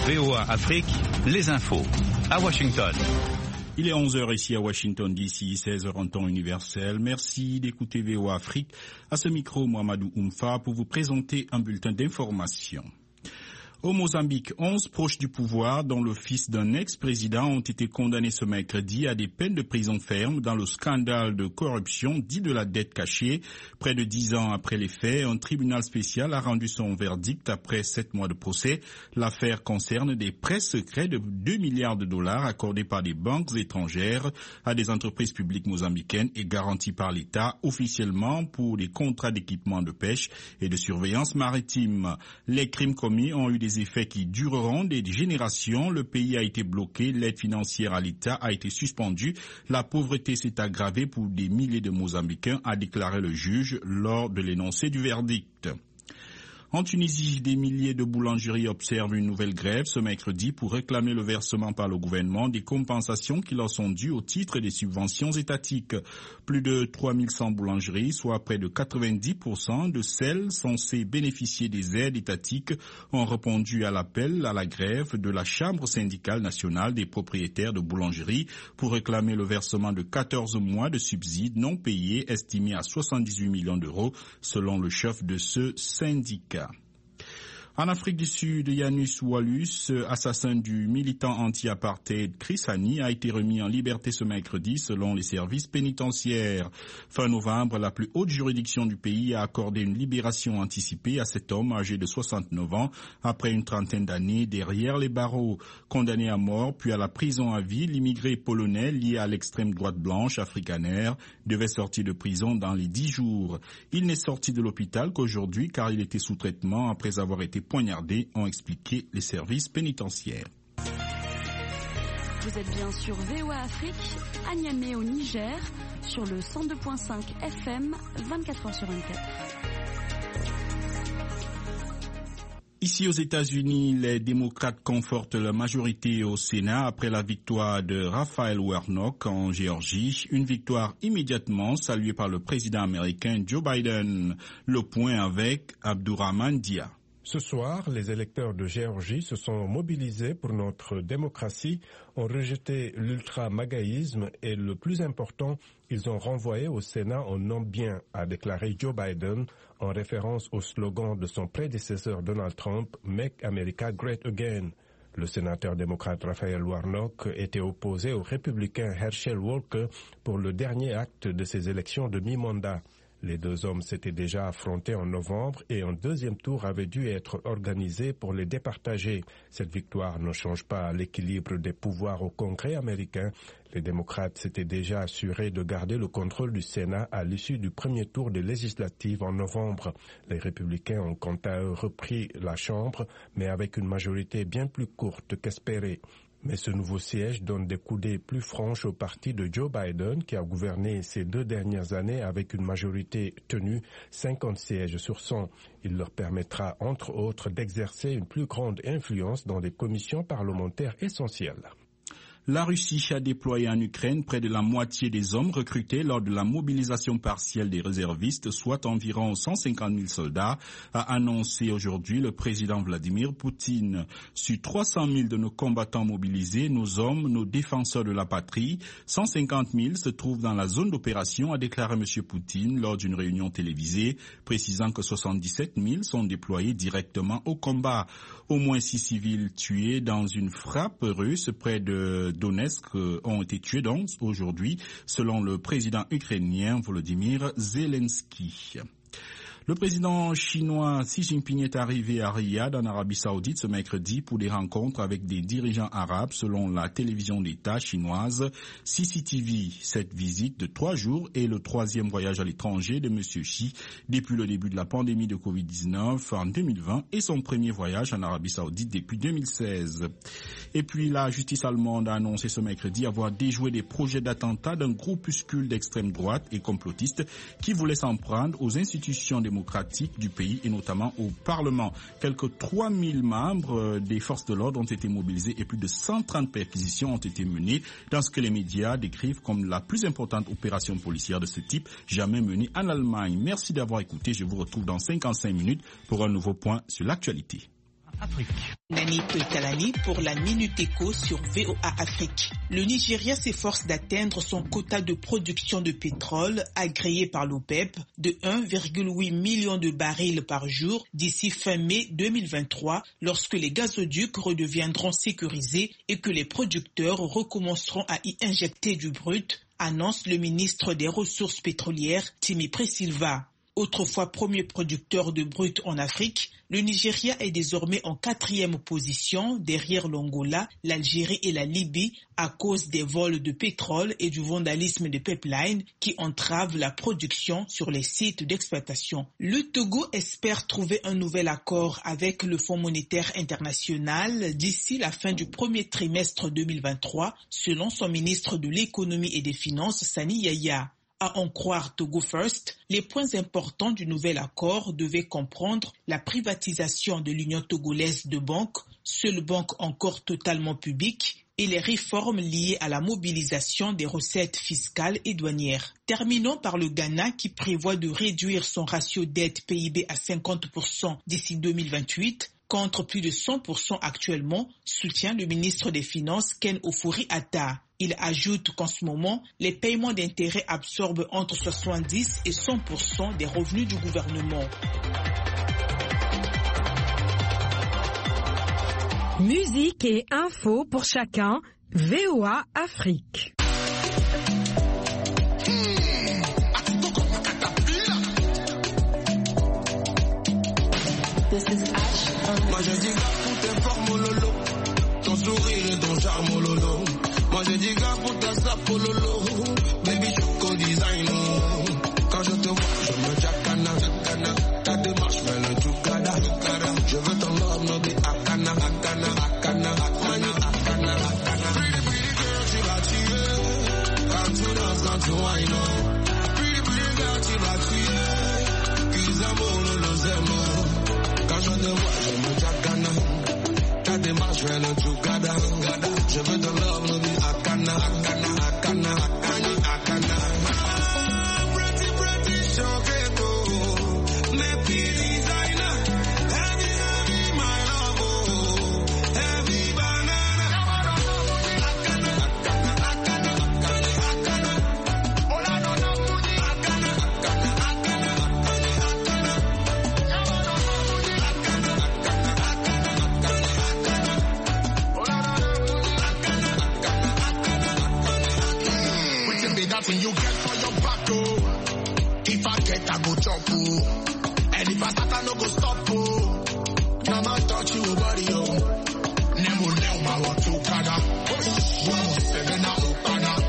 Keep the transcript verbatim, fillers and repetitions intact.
V O A Afrique, les infos. À Washington. Il est onze heures ici à Washington D C, seize heures en temps universel. Merci d'écouter V O A Afrique. À ce micro, Mohamedou Oumfa pour vous présenter un bulletin d'information. Au Mozambique, onze proches du pouvoir, dont le fils d'un ex-président, ont été condamnés ce mercredi à des peines de prison ferme dans le scandale de corruption dit de la dette cachée. Près de dix ans après les faits, un tribunal spécial a rendu son verdict après sept mois de procès. L'affaire concerne des prêts secrets de deux milliards de dollars accordés par des banques étrangères à des entreprises publiques mozambicaines et garantis par l'État officiellement pour des contrats d'équipement de pêche et de surveillance maritime. Les crimes commis ont eu des Des effets qui dureront des générations. Le pays a été bloqué, l'aide financière à l'État a été suspendue, la pauvreté s'est aggravée pour des milliers de Mozambicains, a déclaré le juge lors de l'énoncé du verdict. En Tunisie, des milliers de boulangeries observent une nouvelle grève ce mercredi pour réclamer le versement par le gouvernement des compensations qui leur sont dues au titre des subventions étatiques. Plus de trois mille cent boulangeries, soit près de quatre-vingt-dix pour cent de celles censées bénéficier des aides étatiques, ont répondu à l'appel à la grève de la Chambre syndicale nationale des propriétaires de boulangeries pour réclamer le versement de quatorze mois de subsides non payés estimés à soixante-dix-huit millions d'euros selon le chef de ce syndicat. En Afrique du Sud, Yannus Wallus, assassin du militant anti-apartheid Chris Hani, a été remis en liberté ce mercredi selon les services pénitentiaires. Fin novembre, la plus haute juridiction du pays a accordé une libération anticipée à cet homme âgé de soixante-neuf ans après une trentaine d'années derrière les barreaux. Condamné à mort puis à la prison à vie, l'immigré polonais lié à l'extrême droite blanche afrikaner devait sortir de prison dans les dix jours. Il n'est sorti de l'hôpital qu'aujourd'hui car il était sous traitement après avoir été poignardés, ont expliqué les services pénitentiaires. Vous êtes bien sur V O A Afrique, à Niamey au Niger, sur le cent deux virgule cinq F M, vingt-quatre heures sur vingt-quatre. Ici aux États-Unis, les démocrates confortent la majorité au Sénat après la victoire de Raphaël Warnock en Géorgie, une victoire immédiatement saluée par le président américain Joe Biden. Le point avec Abdourahmane Dia. Ce soir, les électeurs de Géorgie se sont mobilisés pour notre démocratie, ont rejeté l'ultra-magaïsme et le plus important, ils ont renvoyé au Sénat un homme bien, a déclaré Joe Biden en référence au slogan de son prédécesseur Donald Trump, « Make America Great Again ». Le sénateur démocrate Raphaël Warnock était opposé au républicain Herschel Walker pour le dernier acte de ces élections de mi-mandat. Les deux hommes s'étaient déjà affrontés en novembre et un deuxième tour avait dû être organisé pour les départager. Cette victoire ne change pas l'équilibre des pouvoirs au Congrès américain. Les démocrates s'étaient déjà assurés de garder le contrôle du Sénat à l'issue du premier tour des législatives en novembre. Les républicains ont quant à eux repris la Chambre, mais avec une majorité bien plus courte qu'espérée. Mais ce nouveau siège donne des coudées plus franches au parti de Joe Biden qui a gouverné ces deux dernières années avec une majorité tenue, cinquante sièges sur cent. Il leur permettra entre autres d'exercer une plus grande influence dans des commissions parlementaires essentielles. La Russie a déployé en Ukraine près de la moitié des hommes recrutés lors de la mobilisation partielle des réservistes, soit environ cent cinquante mille soldats, a annoncé aujourd'hui le président Vladimir Poutine. Sur trois cent mille de nos combattants mobilisés, nos hommes, nos défenseurs de la patrie, cent cinquante mille se trouvent dans la zone d'opération, a déclaré M. Poutine lors d'une réunion télévisée, précisant que soixante-dix-sept mille sont déployés directement au combat. Au moins six civils tués dans une frappe russe près de Donetsk ont été tués donc aujourd'hui, selon le président ukrainien Volodymyr Zelensky. Le président chinois Xi Jinping est arrivé à Riyad, en Arabie Saoudite, ce mercredi pour des rencontres avec des dirigeants arabes, selon la télévision d'État chinoise C C T V. Cette visite de trois jours est le troisième voyage à l'étranger de M. Xi depuis le début de la pandémie de covid dix-neuf en deux mille vingt et son premier voyage en Arabie Saoudite depuis deux mille seize. Et puis la justice allemande a annoncé ce mercredi avoir déjoué des projets d'attentat d'un groupuscule d'extrême droite et complotistes qui voulait s'en prendre aux institutions démocratiques du pays et notamment au Parlement. Quelques trois mille membres des forces de l'ordre ont été mobilisés et plus de cent trente perquisitions ont été menées dans ce que les médias décrivent comme la plus importante opération policière de ce type jamais menée en Allemagne. Merci d'avoir écouté. Je vous retrouve dans cinquante-cinq minutes pour un nouveau point sur l'actualité. Afrique. Nani Toitalani pour la Minute Éco sur V O A Afrique. Le Nigeria s'efforce d'atteindre son quota de production de pétrole agréé par l'OPEP de un virgule huit million de barils par jour d'ici fin mai deux mille vingt-trois, lorsque les gazoducs redeviendront sécurisés et que les producteurs recommenceront à y injecter du brut, annonce le ministre des Ressources pétrolières Timi Presilva. Autrefois premier producteur de brut en Afrique, le Nigeria est désormais en quatrième position derrière l'Angola, l'Algérie et la Libye à cause des vols de pétrole et du vandalisme des pipelines qui entravent la production sur les sites d'exploitation. Le Togo espère trouver un nouvel accord avec le Fonds monétaire international d'ici la fin du premier trimestre deux mille vingt-trois, selon son ministre de l'économie et des finances, Sani Yaya. À en croire Togo First, les points importants du nouvel accord devaient comprendre la privatisation de l'Union togolaise de banques, seule banque encore totalement publique, et les réformes liées à la mobilisation des recettes fiscales et douanières. Terminons par le Ghana qui prévoit de réduire son ratio dette P I B à cinquante pour cent d'ici deux mille vingt-huit, contre plus de cent pour cent actuellement, soutient le ministre des Finances Ken Ofori-Atta. Il ajoute qu'en ce moment, les paiements d'intérêts absorbent entre soixante-dix et cent pour cent des revenus du gouvernement. Musique et infos pour chacun, V O A Afrique. Moi je dis gars pour tes formes lolo, ton sourire et ton charme lolo. Moi je dis gars pour ta sape lolo, baby choco design. Quand je te vois je me jacana, ta démarche fait le tukada. Je veux ton love no be akana, akana, akana, akana, akana, akana. Pretty pretty girl tu vas tuer, quand tu danses, quand tu whine. Pretty pretty girl tu vas tuer, qu'ils amour lolo zemo. Quand je te vois, je me jacana. Ta démarche, je vais le tout gada. Je veux de l'homme, nous dit akana, akana, akana, akana, akana. Pretty, pretty, choqueto. Mais puis designer. Heavy, heavy, my love, oh. Heavy banana. Akana, akana, akana, akana, akana. Oh la no no, akana, akana, akana, akana, When you get for your back, oh. If I get, I go chop, oh. And if I start, I no go stop, oh. Now I touch you, body, oh. Nemo, nemo, I want to kada. Oh, seven, I open up.